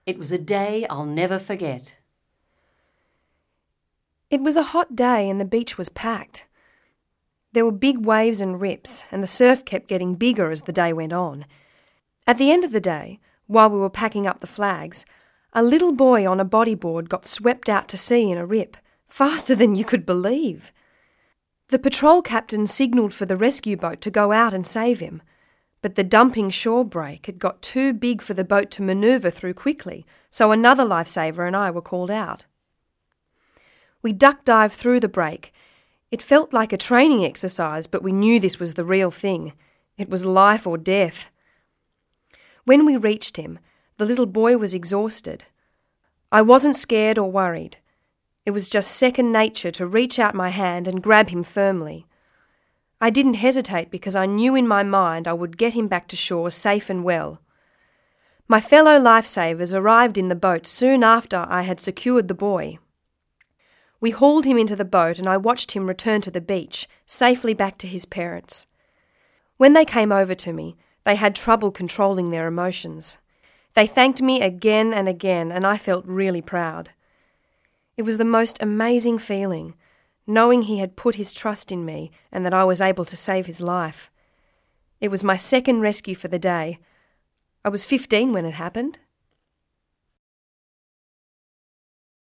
It was a day I'll never forget. It was a hot day and the beach was packed. There were big waves and rips, and the surf kept getting bigger as the day went on. At the end of the day, while we were packing up the flags, a little boy on a bodyboard got swept out to sea in a rip, faster than you could believe. The patrol captain signalled for the rescue boat to go out and save him, but the dumping shore break had got too big for the boat to manoeuvre through quickly, so another lifesaver and I were called out. We duck-dived through the break. It felt like a training exercise, but we knew this was the real thing. It was life or death. When we reached him, the little boy was exhausted. I wasn't scared or worried. It was just second nature to reach out my hand and grab him firmly. I didn't hesitate because I knew in my mind I would get him back to shore safe and well. My fellow lifesavers arrived in the boat soon after I had secured the boy. We hauled him into the boat and I watched him return to the beach, safely back to his parents. When they came over to me, they had trouble controlling their emotions. They thanked me again and again, and I felt really proud. It was the most amazing feeling, knowing he had put his trust in me and that I was able to save his life. It was my second rescue for the day. I was 15 when it happened.